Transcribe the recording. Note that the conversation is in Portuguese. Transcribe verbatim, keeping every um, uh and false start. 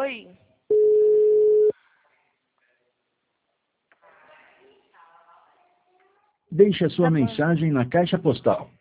Oi. Deixe a sua Tá bom. mensagem na caixa postal